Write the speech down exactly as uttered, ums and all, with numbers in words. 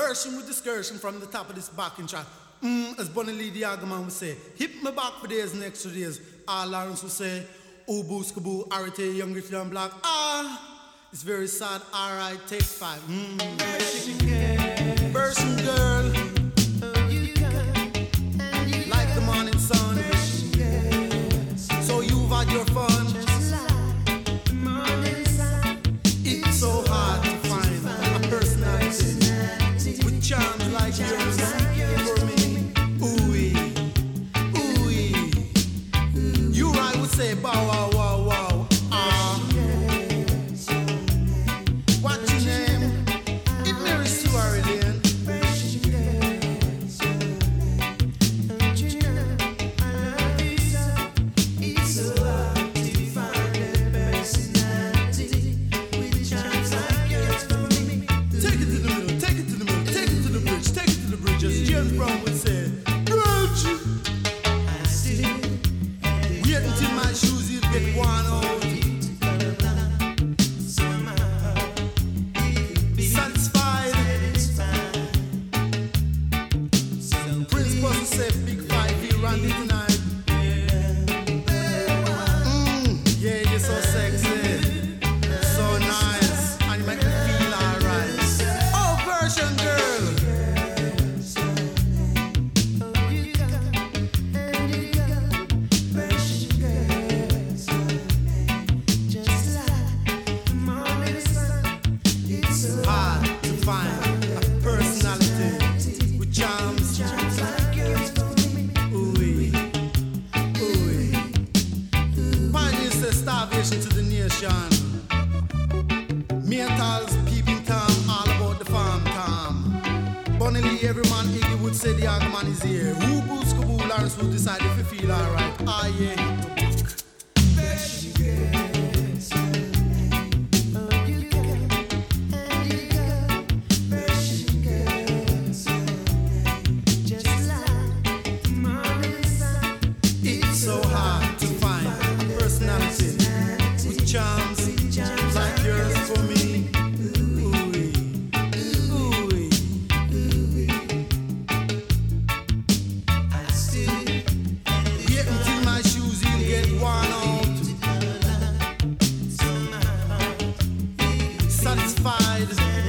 version with discursion from the top of this backing track. Mm, as Bunny Lee the Agaman would say, hip me back for days and extra days. Ah, Lawrence would say, oh, boo, skaboo, arite, young, rich, and black. Ah, it's very sad. All right, take five. Mm. Version girl, like the morning sun. So you've had your fun. It's so hard to find a personality with charms like yours for me. Ooh-wee, ooh-wee. You right would say bow wow wow wow. Ah, what's your name? It Mary Sue Aurelian. James Brown would say, Bridge! Wait until my shoes you get worn out. Satisfied. Prince Buster said, Big Five, he ran it tonight. Mm, yeah, you're so sexy, so nice, and you make me feel alright. Oh, version girl. To the nation, Metal's peeping Tom, all about the farm Tom. Bunny Lee, every man Iggy would say the Agaman is here. Who boots Kaboo, Lawrence would decide if you feel alright. Ah yeah. It's so hard to find a personality with charms like yours for me. Ooh-wee, ooh-wee, ooh-wee. Wait until my shoes will get worn out. Satisfied.